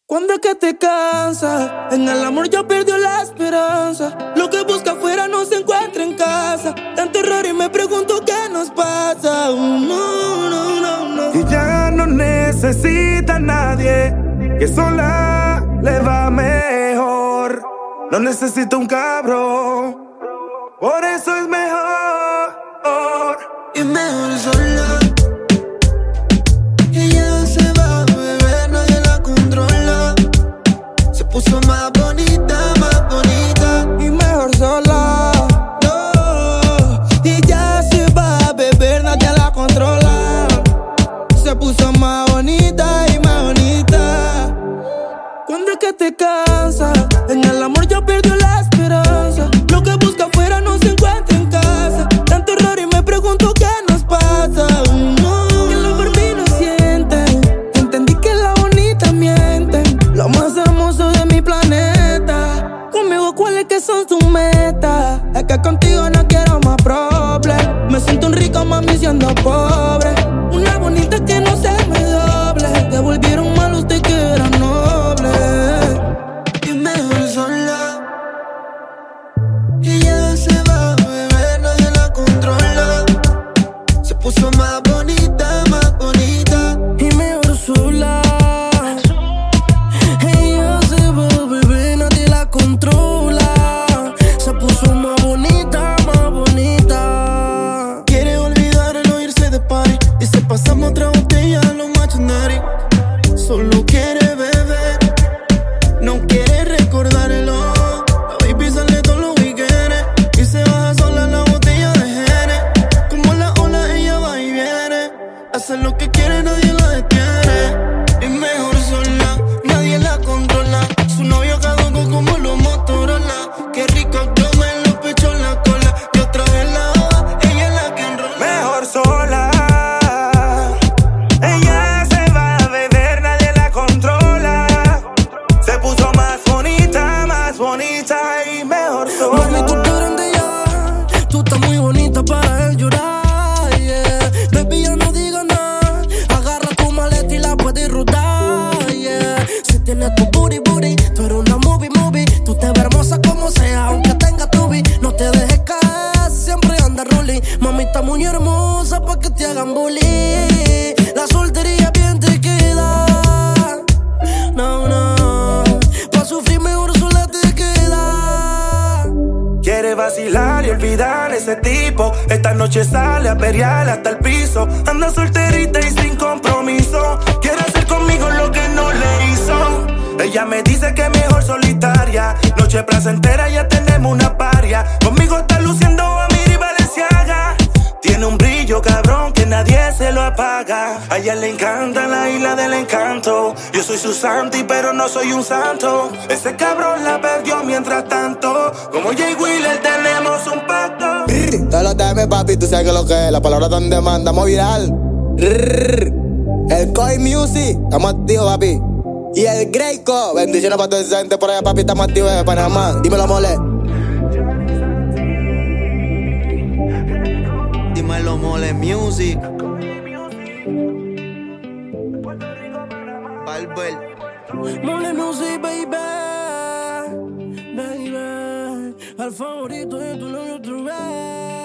¿Cuándo es que te cansas? En el amor ya perdió la esperanza. Lo que busca afuera no se encuentra en casa. Tanto error y me pregunto qué nos pasa. No. Y ya no necesita a nadie, que sola le va mejor. No necesita un cabrón, por eso es mejor. Y mejor sola. Ella se va a beber, nadie la controla. Se puso más bonita, más bonita. Y mejor sola. No. Ella se va a beber, nadie la controla. Se puso más bonita y más bonita. ¿Cuándo es que te cansas? En el amor ya perdió la esperanza. Lo que busca afuera no se encuentra en casa. Tanto error y me pregunto qué nos pasa. Que los por mí no sienten. Entendí que la bonita mienten. Lo más hermoso de mi planeta. Conmigo, ¿cuáles que son tus metas? Es que contigo no quiero más problemas. Me siento un rico, mami, siendo pobre. Una bonita que no se me doble. Devolvieron mal usted que era noble. Y mejor sola. Ella se va a beber, nadie la controla. Se puso más bonita, más bonita. Y mejor sola. Ella se va a beber, nadie la controla. Se puso más bonita, más bonita. Quiere olvidar el no irse de party. Dice pasamos otra botella a los machonari. Solo quiere beber, no quiere recordarlo. La baby sale todos los weekends y se baja sola en la botella de Genes. Como la ola ella va y viene. Hace lo que quiere, nadie la detiene. Y mejor sola, nadie la controla. Su novio caduco como los Motorola. Qué rico toma en los pechos, la cola. Yo traje la hoja, ella es la que enrola. Mejor sola. Ella se va a beber, nadie la controla. Se puso más bonita y mejor sola. Mami, tú estás grande ya. Tú estás muy bonita para él llorar, yeah. Baby, ya no digas nada. Agarra tu maleta y la puedes rodar, yeah. Si tienes tu booty, tú eres una movie. Tú te ves hermosa como sea, aunque tengas tu beat. No te dejes caer, siempre anda rolling. Mami, está muy hermosa pa' que te hagan bullying. La soltería bien te queda. No. Pa' sufrir mejor sola te queda. Quiere vacilar y olvidar ese tipo. Esta noche sale a pelear hasta el piso. Anda solterita y sin compromiso. Quiere hacer conmigo lo que no le hizo. Ella me dice que mejor solitaria. Noche placentera, ya tenemos una paria. Conmigo está luciendo a Miri Balenciaga. Tiene un brillo cabrón que nadie se lo apaga. A ella le encanta la isla del encanto. Yo soy su santi pero no soy un santo. Ese cabrón la perdió mientras tanto. Como Jay Wheeler tenemos un pacto. Todos los temas, papi, tú sabes que lo que es. La palabra tan demanda, estamos viral. El Koi Music, estamos activos, papi. Y el Greco, bendiciones para toda esa gente por allá, papi, estamos activos de Panamá. Dímelo, mole. Dímelo, Mole Music. Barber. Mole Music, baby. Al favorito de tu novio otra vez.